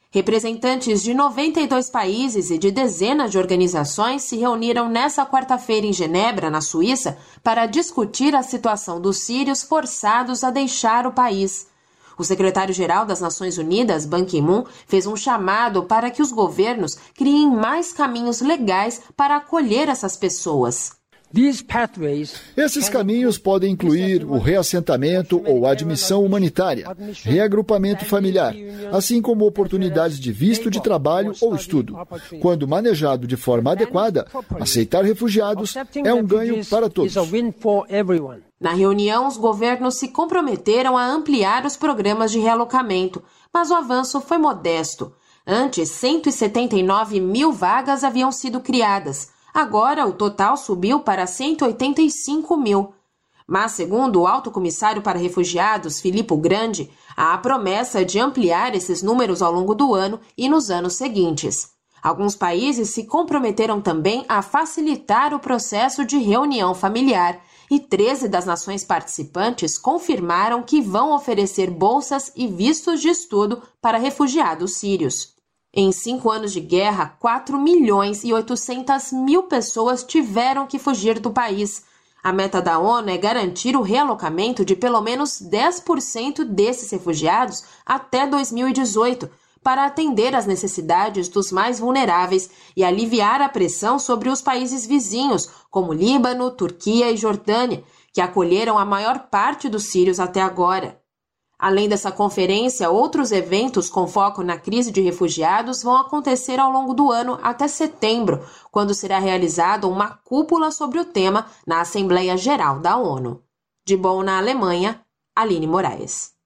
Representantes de 92 países e de dezenas de organizações se reuniram nesta quarta-feira em Genebra, na Suíça, para discutir a situação dos sírios forçados a deixar o país. O secretário-geral das Nações Unidas, Ban Ki-moon, fez um chamado para que os governos criem mais caminhos legais para acolher essas pessoas. Esses caminhos podem incluir o reassentamento ou admissão humanitária, reagrupamento familiar, assim como oportunidades de visto de trabalho ou estudo. Quando manejado de forma adequada, aceitar refugiados é um ganho para todos. Na reunião, os governos se comprometeram a ampliar os programas de realocamento, mas o avanço foi modesto. Antes, 179 mil vagas haviam sido criadas. Agora, o total subiu para 185 mil. Mas, segundo o Alto Comissário para Refugiados, Filippo Grandi, há a promessa de ampliar esses números ao longo do ano e nos anos seguintes. Alguns países se comprometeram também a facilitar o processo de reunião familiar e 13 das nações participantes confirmaram que vão oferecer bolsas e vistos de estudo para refugiados sírios. Em 5 anos de guerra, 4.800.000 pessoas tiveram que fugir do país. A meta da ONU é garantir o realocamento de pelo menos 10% desses refugiados até 2018, para atender às necessidades dos mais vulneráveis e aliviar a pressão sobre os países vizinhos, como Líbano, Turquia e Jordânia, que acolheram a maior parte dos sírios até agora. Além dessa conferência, outros eventos com foco na crise de refugiados vão acontecer ao longo do ano até setembro, quando será realizada uma cúpula sobre o tema na Assembleia Geral da ONU. De Bonn, na Alemanha, Aline Moraes.